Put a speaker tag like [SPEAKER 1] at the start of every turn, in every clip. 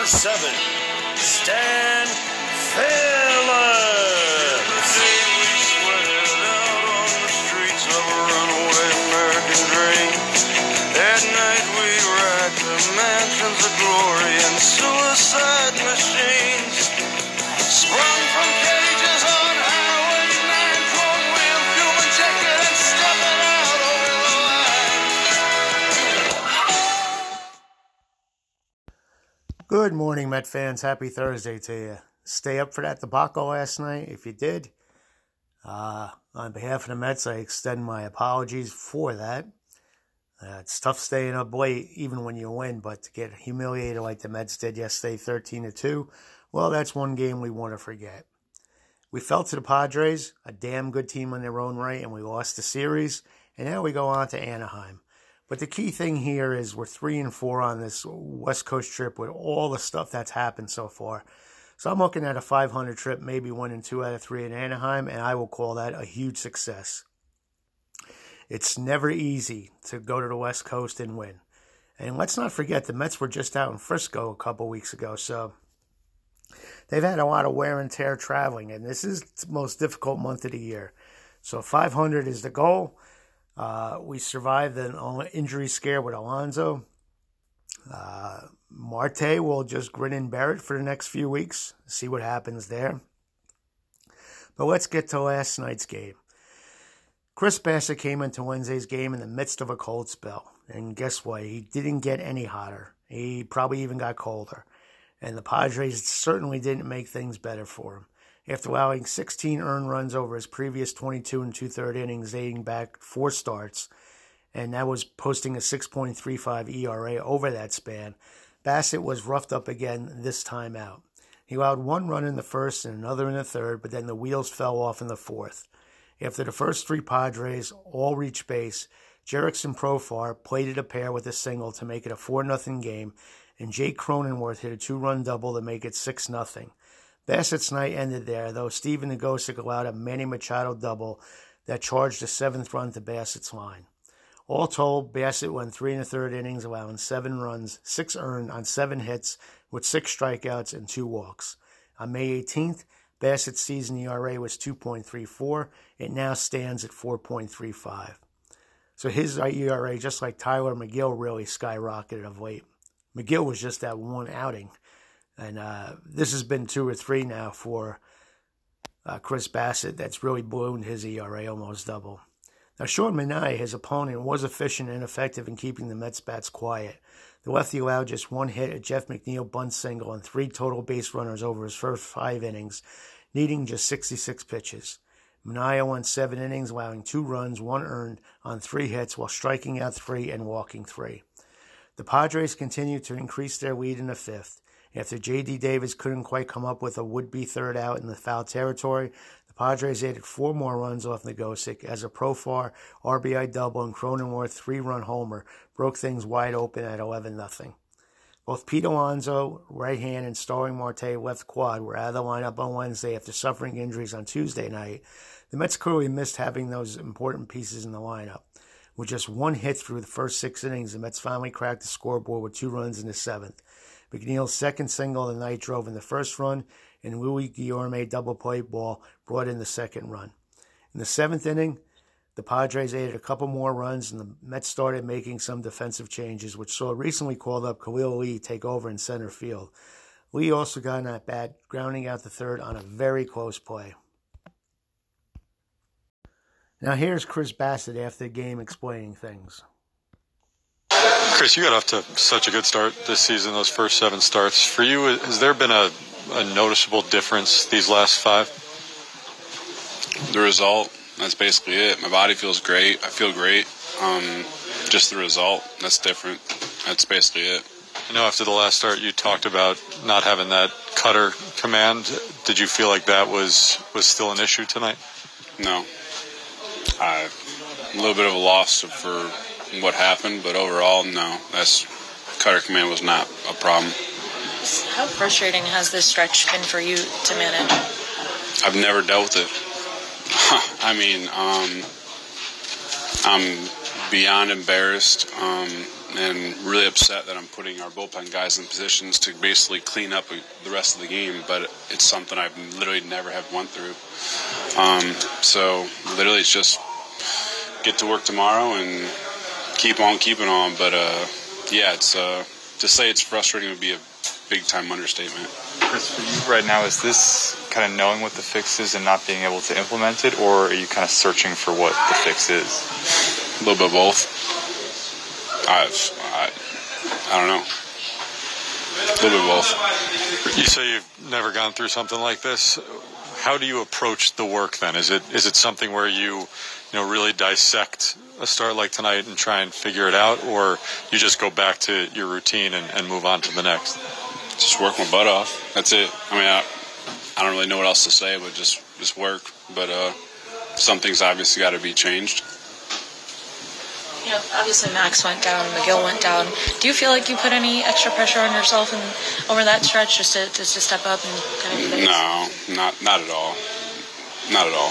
[SPEAKER 1] number 7, Stan Phillips.
[SPEAKER 2] We sweated out on the streets of a runaway American dream. At night we racked the mansions of glory and suicide machines. Sprung from cages on Highway 9, chrome wheel, human ticket, and stepping out over the line.
[SPEAKER 3] Good morning, Met fans. Happy Thursday to you. Stay up for that debacle last night. If you did, on behalf of the Mets, I extend my apologies for that. It's tough staying up late, even when you win, but to get humiliated like the Mets did yesterday, 13-2, well, that's one game we want to forget. We fell to the Padres, a damn good team in their own right, and we lost the series, and now we go on to Anaheim. But the key thing here is we're 3-4 on this West Coast trip with all the stuff that's happened so far. So I'm looking at a 500 trip, maybe winning 2 out of 3 in Anaheim, and I will call that a huge success. It's never easy to go to the West Coast and win. And let's not forget, the Mets were just out in Frisco a couple weeks ago, so they've had a lot of wear and tear traveling, and this is the most difficult month of the year. So 500 is the goal. We survived an injury scare with Alonso. Marte will just grin and bear it for the next few weeks, see what happens there. But let's get to last night's game. Chris Bassitt came into Wednesday's game in the midst of a cold spell. And guess what? He didn't get any hotter. He probably even got colder. And the Padres certainly didn't make things better for him. After allowing 16 earned runs over his previous 22 and 2/3 innings dating back 4 starts, and that was posting a 6.35 ERA over that span, Bassitt was roughed up again this time out. He allowed 1 run in the first and another in the third, but then the wheels fell off in the fourth. After the first 3 Padres all reached base, Jerickson Profar plated a pair with a single to make it a 4-0 game, and Jake Cronenworth hit a 2-run double to make it 6-0. Bassitt's night ended there, though Steven Nagosic allowed a Manny Machado double that charged the 7th run to Bassitt's line. All told, Bassitt went 3 1/3 innings, allowing 7 runs, 6 earned on 7 hits, with 6 strikeouts and 2 walks. On May 18th, Bassitt's season ERA was 2.34. It now stands at 4.35. So his ERA, just like Tyler McGill, really skyrocketed of late. McGill was just that one outing. And this has been 2 or 3 now for Chris Bassitt that's really ballooned his ERA almost double. Now, Sean Manaea, his opponent, was efficient and effective in keeping the Mets bats quiet. The lefty allowed just 1 hit, a Jeff McNeil bunt single, and 3 total base runners over his first 5 innings, needing just 66 pitches. Manaea went 7 innings, allowing 2 runs, 1 earned on 3 hits, while striking out 3 and walking 3. The Padres continued to increase their lead in the 5th. After J.D. Davis couldn't quite come up with a would-be third out in the foul territory, the Padres added 4 more runs off Nagosic as a Profar RBI double and Cronenworth 3-run homer broke things wide open at 11-0. Both Pete Alonso, right hand, and Starling Marte, left quad, were out of the lineup on Wednesday after suffering injuries on Tuesday night. The Mets clearly missed having those important pieces in the lineup. With just 1 hit through the first 6 innings, the Mets finally cracked the scoreboard with 2 runs in the 7th. McNeil's second single of the night drove in the first run, and Louis Guillorme double play ball brought in the second run. In the 7th inning, the Padres added a couple more runs, and the Mets started making some defensive changes, which saw recently called up Khalil Lee take over in center field. Lee also got an at-bat, grounding out the third on a very close play. Now here's Chris Bassitt after the game explaining things.
[SPEAKER 4] Chris, you got off to such a good start this season, those first 7 starts. For you, has there been a noticeable difference these last 5?
[SPEAKER 5] The result, that's basically it. My body feels great. I feel great. Just the result, that's different. That's basically it.
[SPEAKER 4] I know after the last start you talked about not having that cutter command. Did you feel like that was still an issue tonight?
[SPEAKER 5] No. A little bit of a loss for what happened, but overall, no. Cutter command was not a problem.
[SPEAKER 6] How frustrating has this stretch been for you to manage?
[SPEAKER 5] I've never dealt with it. I mean, I'm beyond embarrassed. and really upset that I'm putting our bullpen guys in positions to basically clean up the rest of the game. But it's something I've literally never have went through. So literally, it's just get to work tomorrow and keep on keeping on. But it's to say it's frustrating would be a big-time understatement.
[SPEAKER 7] Chris, for you right now, is this kind of knowing what the fix is and not being able to implement it, or are you kind of searching for what the fix is?
[SPEAKER 5] A little bit of both. I don't know. A little bit of both.
[SPEAKER 4] You say you've never gone through something like this. How do you approach the work then? Is it something where you really dissect a start like tonight and try and figure it out, or you just go back to your routine and move on to the next?
[SPEAKER 5] Just work my butt off. That's it. I mean, I don't really know what else to say, but just work. But some things obviously got to be changed.
[SPEAKER 6] Obviously Max went down, McGill went down. Do you feel like you put any extra pressure on yourself over that stretch just to step up and kind of do this?
[SPEAKER 5] No, not at all. Not at all.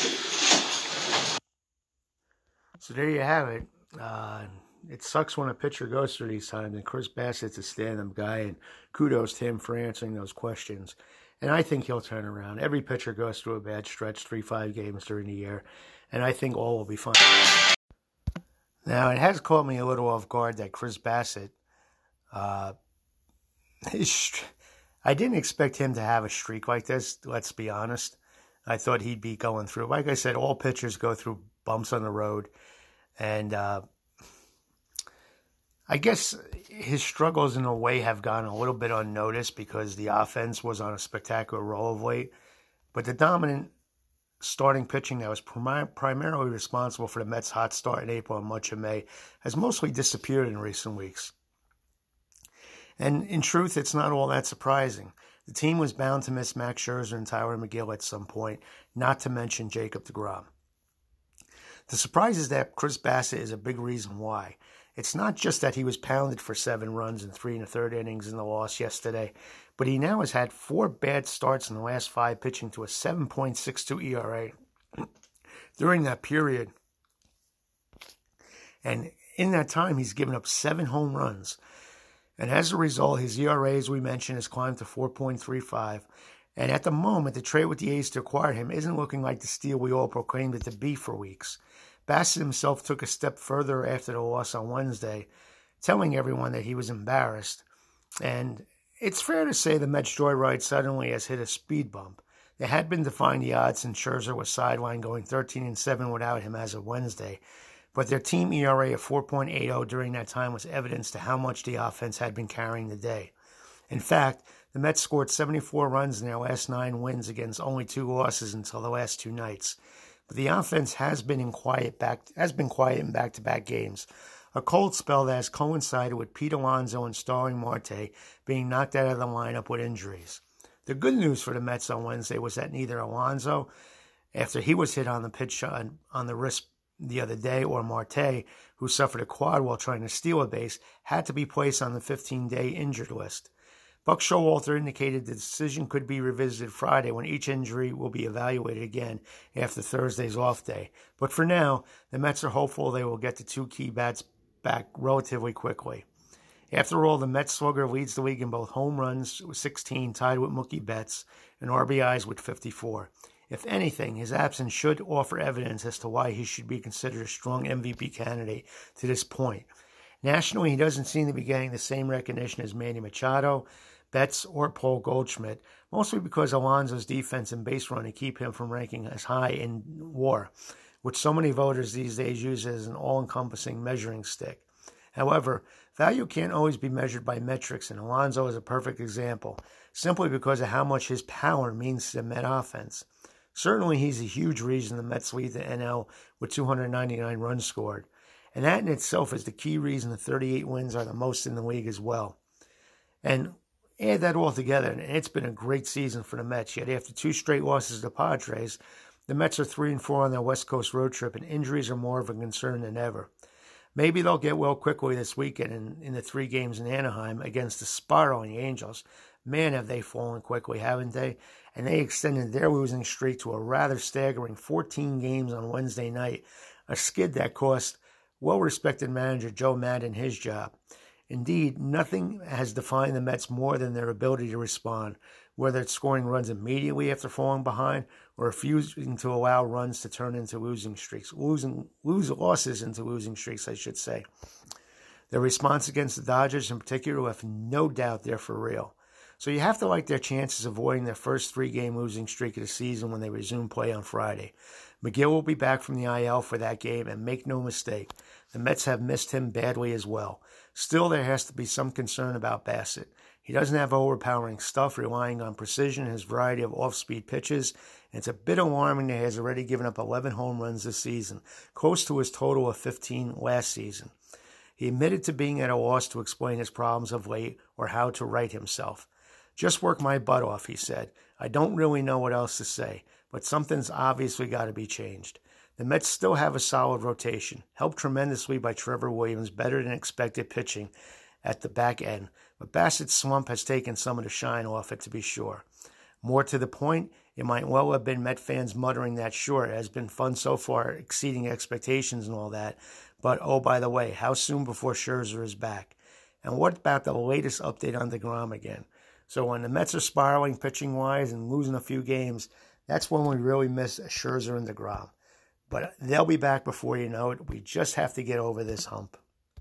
[SPEAKER 3] So there you have it. It sucks when a pitcher goes through these times, and Chris Bassitt's a stand-up guy, and kudos to him for answering those questions. And I think he'll turn around. Every pitcher goes through a bad stretch, 3-5 games during the year, and I think all will be fine. Now, it has caught me a little off guard that Chris Bassitt, I didn't expect him to have a streak like this, let's be honest. I thought he'd be going through. Like I said, all pitchers go through bumps on the road. And I guess his struggles in a way have gone a little bit unnoticed because the offense was on a spectacular roll of late. But the dominant starting pitching that was primarily responsible for the Mets' hot start in April and much of May has mostly disappeared in recent weeks. And in truth, it's not all that surprising. The team was bound to miss Max Scherzer and Tyler McGill at some point, not to mention Jacob deGrom. The surprise is that Chris Bassitt is a big reason why. It's not just that he was pounded for 7 runs and 3 1/3 innings in the loss yesterday, but he now has had 4 bad starts in the last 5, pitching to a 7.62 ERA during that period. And in that time, he's given up 7 home runs. And as a result, his ERA, as we mentioned, has climbed to 4.35. And at the moment, the trade with the A's to acquire him isn't looking like the steal we all proclaimed it to be for weeks. Bassitt himself took a step further after the loss on Wednesday, telling everyone that he was embarrassed. And it's fair to say the Mets' joyride suddenly has hit a speed bump. They had been defying the odds since Scherzer was sidelined, going 13-7 without him as of Wednesday. But their team ERA of 4.80 during that time was evidence to how much the offense had been carrying the day. In fact, the Mets scored 74 runs in their last 9 wins against only 2 losses until the last 2 nights. But the offense has been quiet in back-to-back games, a cold spell that has coincided with Pete Alonso and Starling Marte being knocked out of the lineup with injuries. The good news for the Mets on Wednesday was that neither Alonso, after he was hit on the pitch on the wrist the other day, or Marte, who suffered a quad while trying to steal a base, had to be placed on the 15-day injured list. Buck Showalter indicated the decision could be revisited Friday when each injury will be evaluated again after Thursday's off day. But for now, the Mets are hopeful they will get the 2 key bats back relatively quickly. After all, the Mets slugger leads the league in both home runs with 16, tied with Mookie Betts, and RBIs with 54. If anything, his absence should offer evidence as to why he should be considered a strong MVP candidate to this point. Nationally, he doesn't seem to be getting the same recognition as Manny Machado, Betts, or Paul Goldschmidt, mostly because Alonso's defense and base running keep him from ranking as high in WAR, which so many voters these days use as an all-encompassing measuring stick. However, value can't always be measured by metrics, and Alonso is a perfect example, simply because of how much his power means to the Met offense. Certainly, he's a huge reason the Mets lead the NL with 299 runs scored, and that in itself is the key reason the 38 wins are the most in the league as well. And add that all together, and it's been a great season for the Mets. Yet after 2 straight losses to the Padres, the Mets are 3-4 on their West Coast road trip, and injuries are more of a concern than ever. Maybe they'll get well quickly this weekend in the 3 games in Anaheim against the spiraling Angels. Man, have they fallen quickly, haven't they? And they extended their losing streak to a rather staggering 14 games on Wednesday night, a skid that cost well-respected manager Joe Maddon his job. Indeed, nothing has defined the Mets more than their ability to respond, whether it's scoring runs immediately after falling behind or refusing to allow runs to turn into losing streaks, losses into losing streaks, I should say. Their response against the Dodgers in particular left no doubt they're for real. So you have to like their chances of avoiding their first 3-game losing streak of the season when they resume play on Friday. McGill will be back from the IL for that game, and make no mistake, the Mets have missed him badly as well. Still, there has to be some concern about Bassett. He doesn't have overpowering stuff, relying on precision and his variety of off-speed pitches, and it's a bit alarming that he has already given up 11 home runs this season, close to his total of 15 last season. He admitted to being at a loss to explain his problems of late or how to right himself. Just work my butt off, he said. I don't really know what else to say, but something's obviously got to be changed. The Mets still have a solid rotation, helped tremendously by Trevor Williams' better-than-expected pitching at the back end, but Bassett's slump has taken some of the shine off it, to be sure. More to the point, it might well have been Met fans muttering that sure, it has been fun so far, exceeding expectations and all that, but oh, by the way, how soon before Scherzer is back? And what about the latest update on DeGrom again? So when the Mets are spiraling pitching-wise and losing a few games, that's when we really miss Scherzer and DeGrom. But they'll be back before you know it. We just have to get over this hump.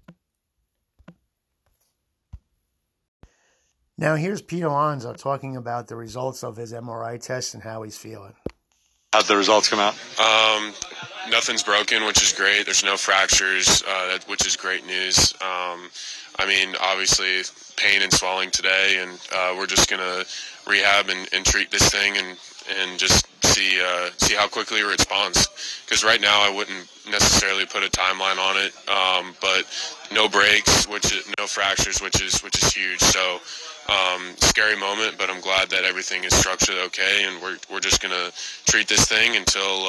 [SPEAKER 3] Now here's Pete Alonso talking about the results of his MRI test and how he's feeling.
[SPEAKER 4] How'd the results come out?
[SPEAKER 8] Nothing's broken, which is great. There's no fractures, which is great news. Obviously pain and swelling today, and we're just going to rehab and treat this thing and just see how quickly it responds. Because right now I wouldn't necessarily put a timeline on it, but no breaks, no fractures, which is huge. So scary moment, but I'm glad that everything is structured okay, and we're just gonna treat this thing until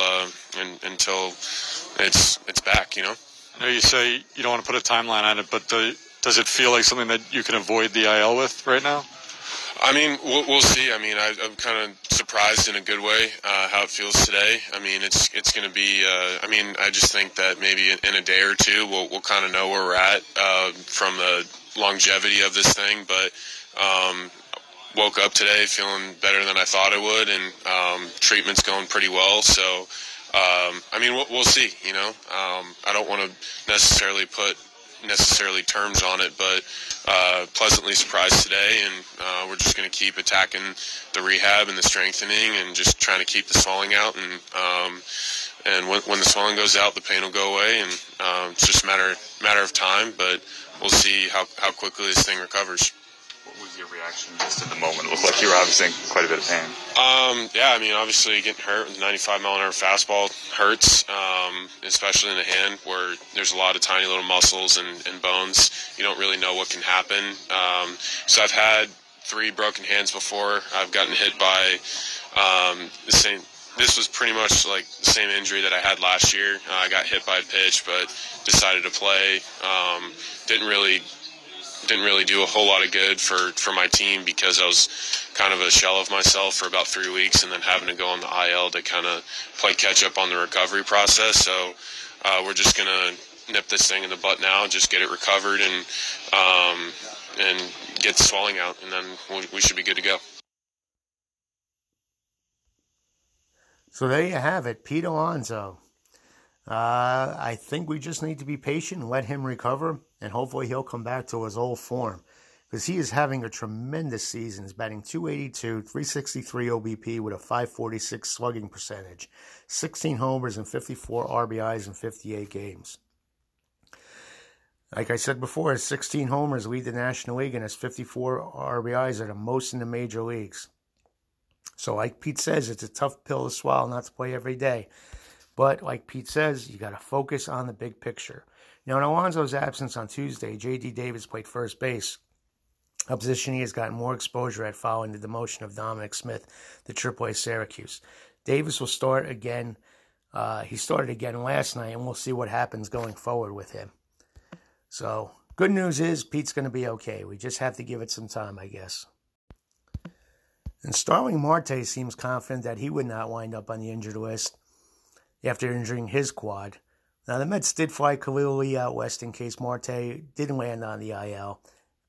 [SPEAKER 8] it's back. You know.
[SPEAKER 4] I know you say you don't want to put a timeline on it, but does it feel like something that you can avoid the IL with right now?
[SPEAKER 8] We'll see. I'm kind of surprised in a good way how it feels today. It's going to be. I just think that maybe in a day or two we'll kind of know where we're at from the longevity of this thing. But woke up today feeling better than I thought I would, and treatment's going pretty well. So we'll see. You know, I don't want to necessarily put terms on it, but pleasantly surprised today, and we're just going to keep attacking the rehab and the strengthening and just trying to keep the swelling out, and when the swelling goes out, the pain will go away, and it's just a matter of time, but we'll see how quickly this thing recovers.
[SPEAKER 7] What was your reaction just in the moment? It looked like you were obviously in quite a bit of pain.
[SPEAKER 8] Obviously getting hurt with a 95-mile-an-hour fastball hurts, especially in the hand where there's a lot of tiny little muscles and bones. You don't really know what can happen. So I've had 3 broken hands before. I've gotten hit by the same. This was pretty much like the same injury that I had last year. I got hit by a pitch, but decided to play. Didn't really do a whole lot of good for my team because I was kind of a shell of myself for about 3 weeks, and then having to go on the IL to kind of play catch up on the recovery process. So we're just going to nip this thing in the butt now, just get it recovered and get the swelling out, and then we should be good to go.
[SPEAKER 3] So there you have it, Pete Alonso. I think we just need to be patient and let him recover, and hopefully he'll come back to his old form, because he is having a tremendous season. He's batting .282, 363 OBP with a .546 slugging percentage, 16 homers and 54 RBIs in 58 games. Like I said before, his 16 homers lead the National League, and his 54 RBIs are the most in the major leagues. So like Pete says, it's a tough pill to swallow not to play every day. But like Pete says, you got to focus on the big picture. Now, in Alonso's absence on Tuesday, J.D. Davis played first base, a position he has gotten more exposure at following the demotion of Dominic Smith to AAA Syracuse. Davis will start again. He started again last night, and we'll see what happens going forward with him. So, good news is Pete's going to be okay. We just have to give it some time, I guess. And Starling Marte seems confident that he would not wind up on the injured list after injuring his quad. Now, the Mets did fly Khalil Lee out west in case Marte didn't land on the IL,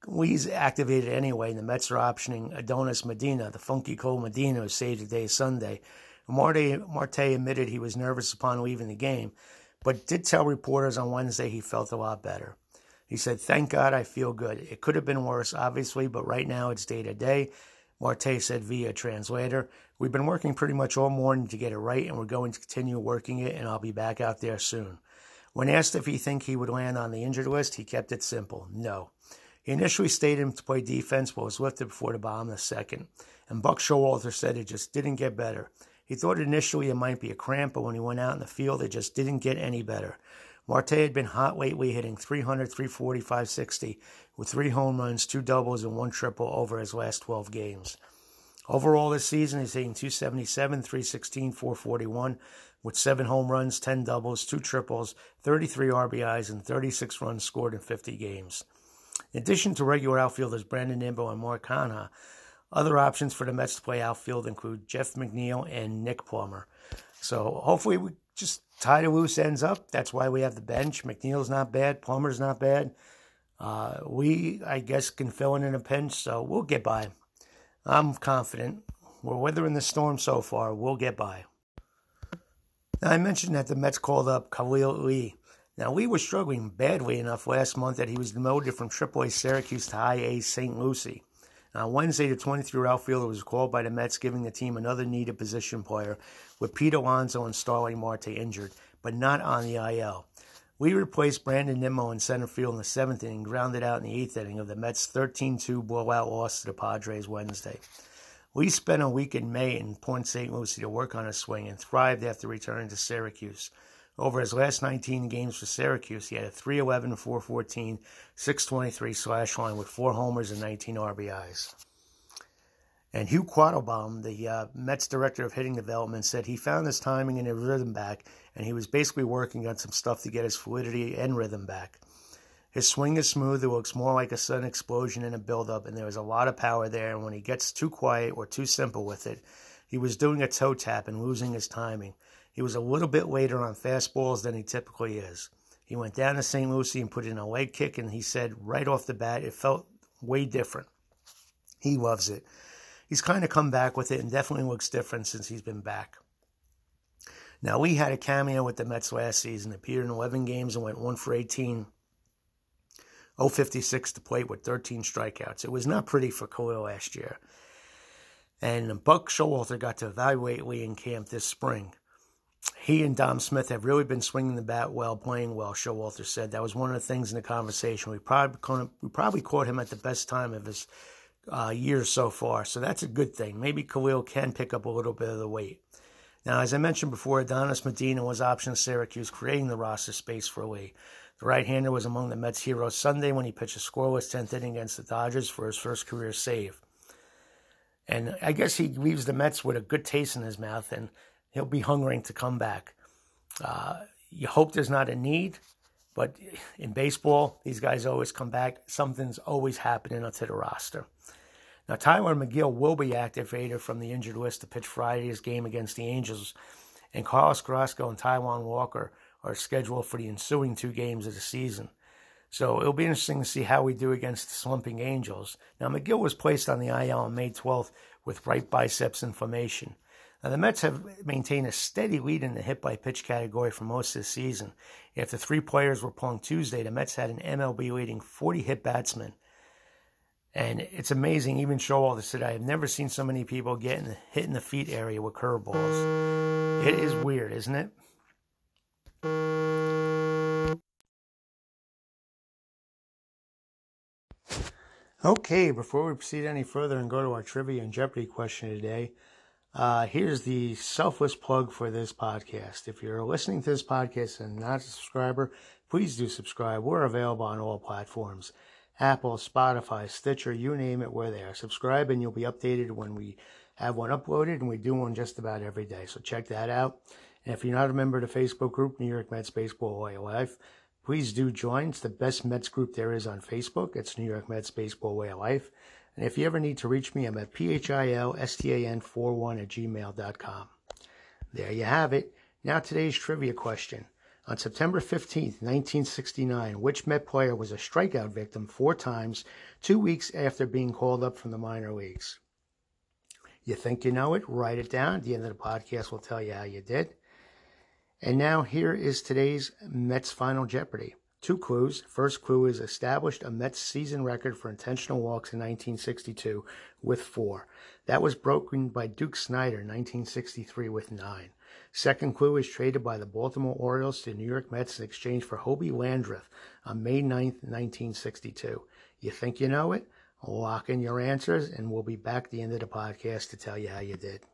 [SPEAKER 3] Lee's activated anyway, and the Mets are optioning Adonis Medina, the funky Cole Medina, who saved the day Sunday. Marte admitted he was nervous upon leaving the game, but did tell reporters on Wednesday he felt a lot better. He said, "Thank God I feel good. It could have been worse, obviously, but right now it's day to day." Marte said via translator, "We've been working pretty much all morning to get it right, and we're going to continue working it, and I'll be back out there soon." When asked if he think he would land on the injured list, he kept it simple. No. He initially stated him to play defense, but was lifted before the bottom of the second. And Buck Showalter said it just didn't get better. He thought initially it might be a cramp, but when he went out in the field, it just didn't get any better. Marte had been hot lately, hitting .300, .340, .560, with 3 home runs, 2 doubles, and 1 triple over his last 12 games. Overall this season, he's hitting .277, .316, .441, with 7 home runs, 10 doubles, 2 triples, 33 RBIs, and 36 runs scored in 50 games. In addition to regular outfielders Brandon Nimmo and Mark Canha, other options for the Mets to play outfield include Jeff McNeil and Nick Plummer. So hopefully we just tie the loose ends up. That's why we have the bench. McNeil's not bad. Plummer's not bad. I guess, can fill in a pinch, so we'll get by. I'm confident. We're weathering the storm so far. We'll get by. Now, I mentioned that the Mets called up Khalil Lee. Now, Lee was struggling badly enough last month that he was demoted from AAA Syracuse to High A St. Lucie. On Wednesday, the 23-year outfielder was called by the Mets, giving the team another needed position player, with Pete Alonso and Starling Marte injured, but not on the IL. Lee replaced Brandon Nimmo in center field in the 7th inning, grounded out in the 8th inning of the Mets' 13-2 blowout loss to the Padres Wednesday. Lee spent a week in May in Port St. Lucie to work on his swing and thrived after returning to Syracuse. Over his last 19 games for Syracuse, he had a .311, .414, .623 slash line with 4 homers and 19 RBIs. And Hugh Quattlebaum, the Mets director of hitting development, said he found his timing and his rhythm back, and he was basically working on some stuff to get his fluidity and rhythm back. His swing is smooth. It looks more like a sudden explosion in a buildup, and there was a lot of power there, and when he gets too quiet or too simple with it, he was doing a toe tap and losing his timing. He was a little bit later on fastballs than he typically is. He went down to St. Lucie and put in a leg kick, and he said right off the bat it felt way different. He loves it. He's kind of come back with it and definitely looks different since he's been back. Now, Lee had a cameo with the Mets last season, appeared in 11 games and went 1 for 18, .056 to plate with 13 strikeouts. It was not pretty for Khalil last year. And Buck Showalter got to evaluate Lee in camp this spring. He and Dom Smith have really been swinging the bat well, playing well, Showalter said. That was one of the things in the conversation. We probably caught him at the best time of his years so far, so that's a good thing. Maybe Khalil can pick up a little bit of the weight. Now, as I mentioned before, Adonis Medina was optioned Syracuse, creating the roster space for Lee. The right-hander was among the Mets' heroes Sunday when he pitched a scoreless 10th inning against the Dodgers for his first career save. And I guess he leaves the Mets with a good taste in his mouth, and he'll be hungering to come back. You hope there's not a need, but in baseball, these guys always come back. Something's always happening onto the roster. Now, Tyler McGill will be activated from the injured list to pitch Friday's game against the Angels, and Carlos Carrasco and Taijuan Walker are scheduled for the ensuing 2 games of the season. So it'll be interesting to see how we do against the slumping Angels. Now, McGill was placed on the IL on May 12th with right biceps inflammation. Now, the Mets have maintained a steady lead in the hit-by-pitch category for most of the season. After 3 players were pulling Tuesday, the Mets had an MLB-leading 40-hit batsman. And it's amazing, even Showalter said, I have never seen so many people getting hit in the feet area with curveballs. It is weird, isn't it? Okay, before we proceed any further and go to our trivia and Jeopardy question today, here's the selfless plug for this podcast. If you're listening to this podcast and not a subscriber, please do subscribe. We're available on all platforms. Apple, Spotify, Stitcher, you name it, we're there. Subscribe and you'll be updated when we have one uploaded, and we do one just about every day. So check that out. And if you're not a member of the Facebook group, New York Mets Baseball Way of Life, please do join. It's the best Mets group there is on Facebook. It's New York Mets Baseball Way of Life. And if you ever need to reach me, I'm at philstan41@gmail.com. There you have it. Now today's trivia question. On September 15, 1969, which Met player was a strikeout victim 4 times 2 weeks after being called up from the minor leagues? You think you know it? Write it down. At the end of the podcast, we'll tell you how you did. And now here is today's Mets Final Jeopardy. 2 clues. First clue is established a Mets season record for intentional walks in 1962 with 4. That was broken by Duke Snider in 1963 with 9. Second clue is traded by the Baltimore Orioles to the New York Mets in exchange for Hobie Landreth on May 9th, 1962. You think you know it? Lock in your answers, and we'll be back at the end of the podcast to tell you how you did.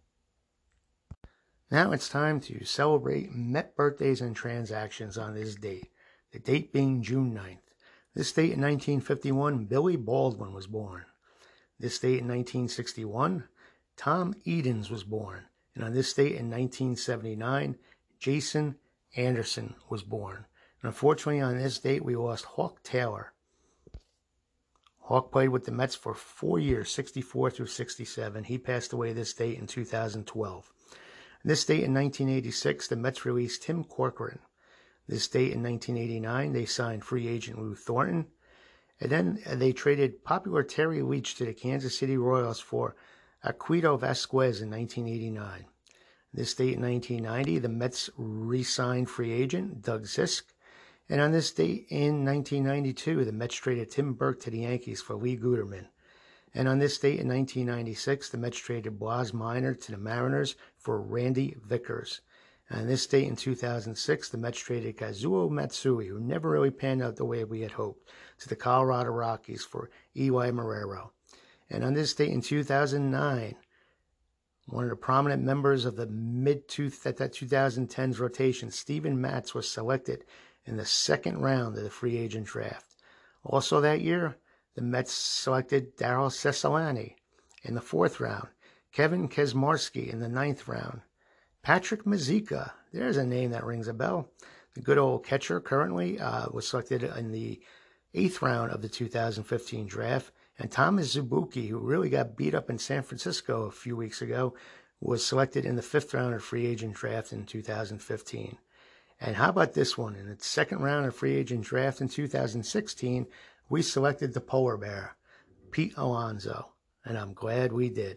[SPEAKER 3] Now it's time to celebrate Met birthdays and transactions on this date. The date being June 9th. This date in 1951, Billy Baldwin was born. This date in 1961, Tom Edens was born. And on this date in 1979, Jason Anderson was born. And unfortunately, on this date, we lost Hawk Taylor. Hawk played with the Mets for 4 years, 64 through 67. He passed away this date in 2012. This date in 1986, the Mets released Tim Corcoran. This date in 1989, they signed free agent Lou Thornton. And then they traded popular Terry Leach to the Kansas City Royals for Aquito Vasquez in 1989. This date in 1990, the Mets re-signed free agent Doug Sisk. And on this date in 1992, the Mets traded Tim Burke to the Yankees for Lee Guterman. And on this date in 1996, the Mets traded Blas Minor to the Mariners for Randy Vickers. And on this date in 2006, the Mets traded Kazuo Matsui, who never really panned out the way we had hoped, to the Colorado Rockies for Eli Marrero. And on this date in 2009, one of the prominent members of the mid-2010s rotation, Steven Matz, was selected in the 2nd round of the free agent draft. Also that year, the Mets selected Darryl Cecilani in the 4th round, Kevin Kesmarski in the 9th round, Patrick Mazeika, there's a name that rings a bell, the good old catcher currently, was selected in the 8th round of the 2015 draft, and Thomas Zubuki, who really got beat up in San Francisco a few weeks ago, was selected in the 5th round of free agent draft in 2015. And how about this one? In the 2nd round of free agent draft in 2016, we selected the polar bear, Pete Alonso, and I'm glad we did.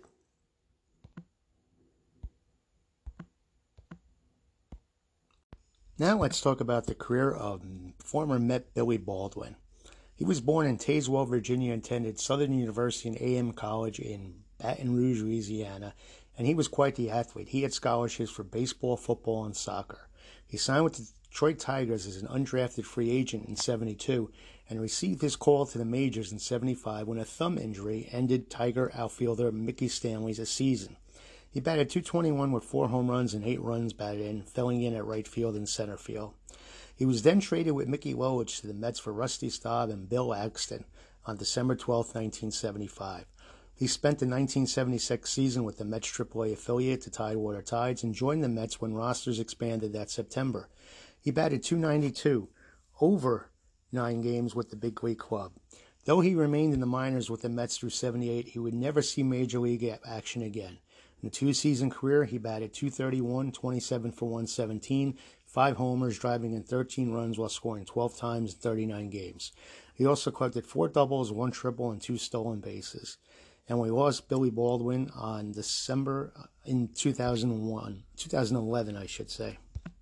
[SPEAKER 3] Now let's talk about the career of former Met Billy Baldwin. He was born in Tazewell, Virginia, and attended Southern University and A&M College in Baton Rouge, Louisiana, and he was quite the athlete. He had scholarships for baseball, football, and soccer. He signed with the Detroit Tigers as an undrafted free agent in 72 and received his call to the majors in 75 when a thumb injury ended Tiger outfielder Mickey Stanley's season. He batted .221 with 4 home runs and 8 runs batted in, filling in at right field and center field. He was then traded with Mickey Lolich to the Mets for Rusty Staub and Bill Axton on December 12, 1975. He spent the 1976 season with the Mets AAA affiliate, the Tidewater Tides, and joined the Mets when rosters expanded that September. He batted .292 over 9 games with the big league club. Though he remained in the minors with the Mets through 78, he would never see major league action again. In the 2-season career, he batted .231, 27 for 117, 5 homers, driving in 13 runs while scoring 12 times in 39 games. He also collected 4 doubles, 1 triple, and 2 stolen bases. And we lost Billy Baldwin on December in 2011, I should say.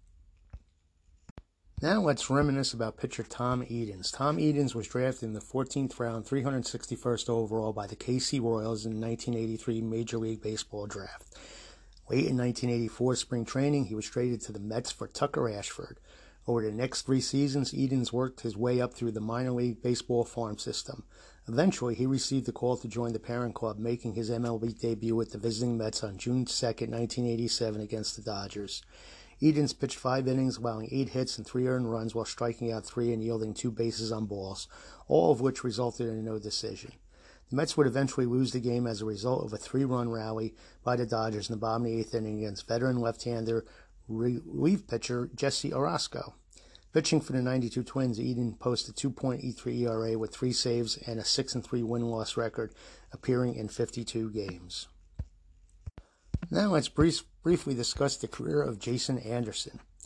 [SPEAKER 3] Now let's reminisce about pitcher Tom Edens. Tom Edens was drafted in the 14th round, 361st overall by the KC Royals in the 1983 Major League Baseball draft. Late in 1984 spring training, he was traded to the Mets for Tucker Ashford. Over the next 3 seasons, Edens worked his way up through the minor league baseball farm system. Eventually, he received a call to join the parent club, making his MLB debut with the visiting Mets on June 2, 1987 against the Dodgers. Edens pitched 5 innings, allowing 8 hits and 3 earned runs while striking out 3 and yielding 2 bases on balls, all of which resulted in no decision. The Mets would eventually lose the game as a result of a 3-run rally by the Dodgers in the bottom of the 8th inning against veteran left-hander relief pitcher Jesse Orosco. Pitching for the 92 Twins, Edens posted 2.83 ERA with 3 saves and a 6-3 win-loss record, appearing in 52 games. Now let's briefly discuss the career of Jason Anderson.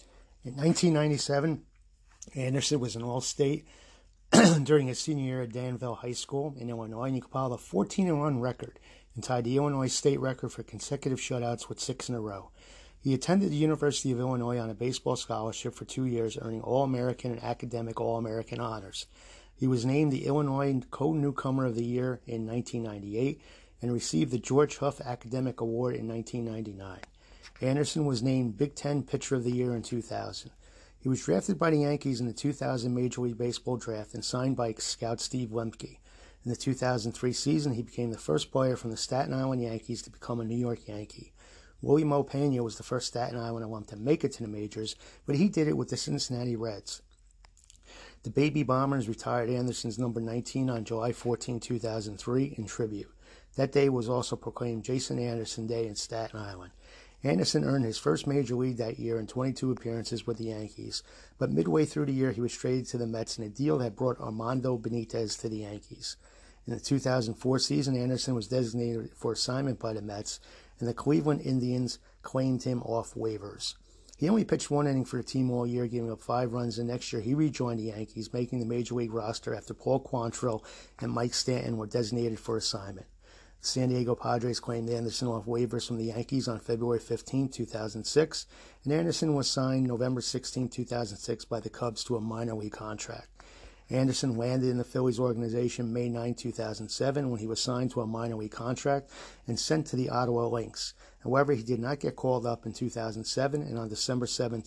[SPEAKER 3] In 1997, Anderson was an All-State during his senior year at Danville High School in Illinois, and he compiled a 14-run record and tied the Illinois state record for consecutive shutouts with 6 in a row. He attended the University of Illinois on a baseball scholarship for 2 years, earning All-American and Academic All-American honors. He was named the Illinois Co-Newcomer of the Year in 1998 and received the George Huff Academic Award in 1999. Anderson was named Big Ten Pitcher of the Year in 2000. He was drafted by the Yankees in the 2000 Major League Baseball draft and signed by scout Steve Lemke. In the 2003 season, he became the first player from the Staten Island Yankees to become a New York Yankee. Willie Mo Pena was the first Staten Island alum to make it to the majors, but he did it with the Cincinnati Reds. The Baby Bombers retired Anderson's number 19 on July 14, 2003 in tribute. That day was also proclaimed Jason Anderson Day in Staten Island. Anderson earned his first major league that year in 22 appearances with the Yankees, but midway through the year he was traded to the Mets in a deal that brought Armando Benitez to the Yankees. In the 2004 season, Anderson was designated for assignment by the Mets, and the Cleveland Indians claimed him off waivers. He only pitched 1 inning for the team all year, giving up 5 runs, and next year he rejoined the Yankees, making the Major League roster after Paul Quantrill and Mike Stanton were designated for assignment. The San Diego Padres claimed Anderson off waivers from the Yankees on February 15, 2006, and Anderson was signed November 16, 2006 by the Cubs to a minor league contract. Anderson landed in the Phillies organization May 9, 2007 when he was signed to a minor league contract and sent to the Ottawa Lynx. However, he did not get called up in 2007, and on December 7,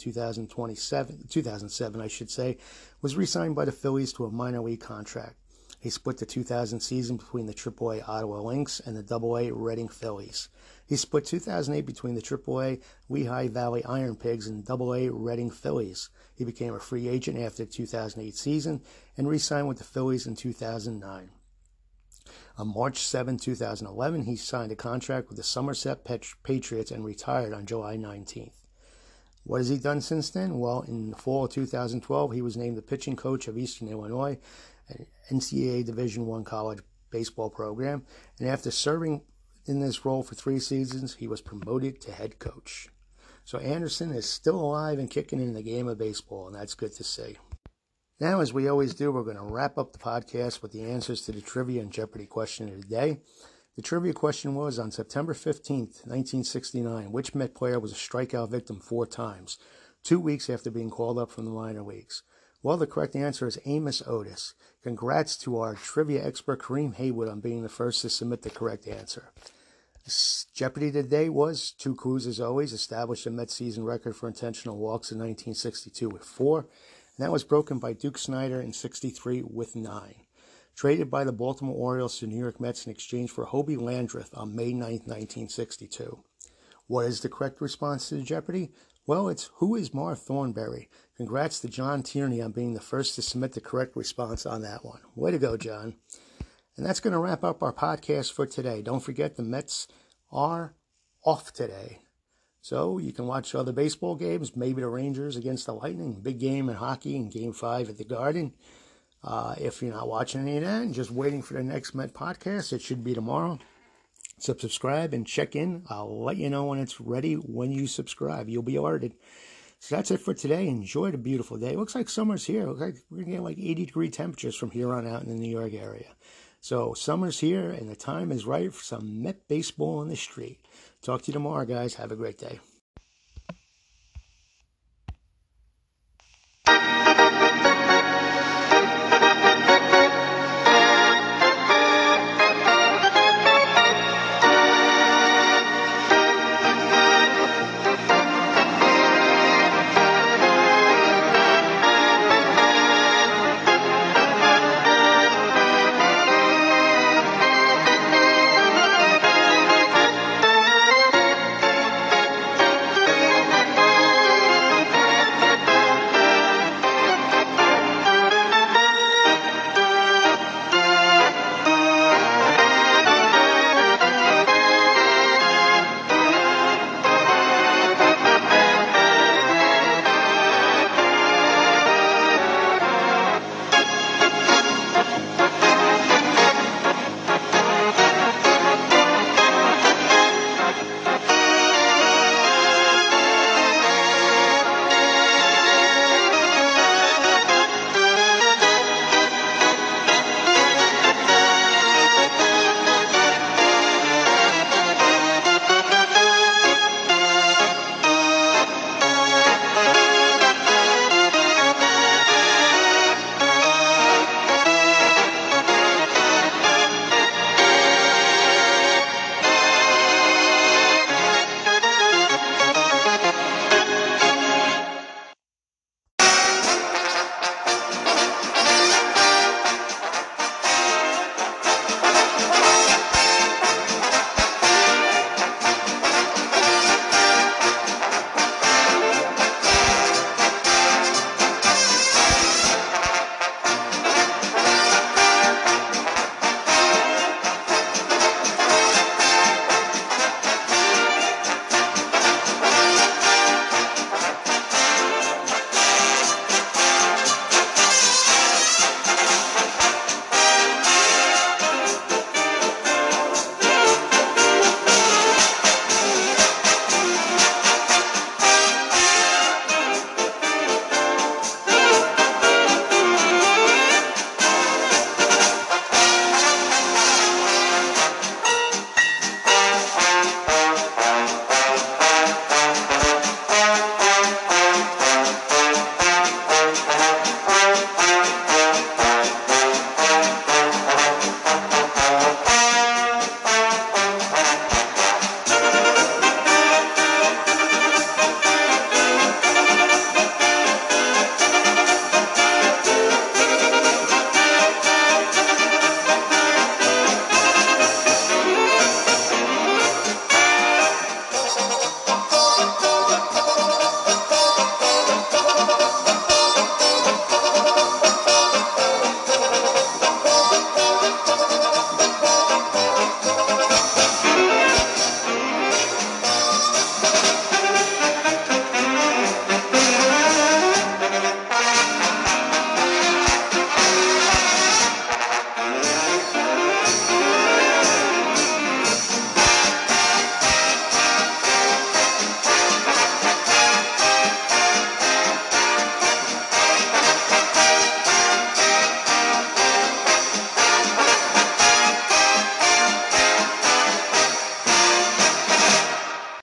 [SPEAKER 3] 2007, was re-signed by the Phillies to a minor league contract. He split the 2000 season between the AAA Ottawa Lynx and the AA Reading Phillies. He split 2008 between the AAA Lehigh Valley Iron Pigs and AA Reading Phillies. He became a free agent after the 2008 season and re-signed with the Phillies in 2009. On March 7, 2011, he signed a contract with the Somerset Patriots and retired on July 19th. What has he done since then? Well, in the fall of 2012, he was named the pitching coach of Eastern Illinois, an NCAA Division I college baseball program, and after serving in this role for 3 seasons, he was promoted to head coach. So Anderson is still alive and kicking in the game of baseball, and that's good to see. Now, as we always do, we're going to wrap up the podcast with the answers to the trivia and Jeopardy question of the day. The trivia question was, on September 15th, 1969, which Met player was a strikeout victim 4 times, 2 weeks after being called up from the minor leagues? Well, the correct answer is Amos Otis. Congrats to our trivia expert Kareem Haywood on being the first to submit the correct answer. Jeopardy today was 2 clues as always, established a Mets season record for intentional walks in 1962 with 4, and that was broken by Duke Snider in 63 with 9. Traded by the Baltimore Orioles to New York Mets in exchange for Hobie Landreth on May 9, 1962. What is the correct response to the Jeopardy? Well, it's who is Mar Thornberry? Congrats to John Tierney on being the first to submit the correct response on that one. Way to go, John. And that's going to wrap up our podcast for today. Don't forget the Mets are off today. So you can watch other baseball games, maybe the Rangers against the Lightning, big game in hockey in Game 5 at the Garden. If you're not watching any of that and just waiting for the next Met podcast, it should be tomorrow. So subscribe and check in. I'll let you know when it's ready when you subscribe. You'll be alerted. So that's it for today. Enjoy the beautiful day. It looks like summer's here. It looks like we're going to get like 80-degree temperatures from here on out in the New York area. So summer's here and the time is right for some Met baseball on the street. Talk to you tomorrow, guys. Have a great day.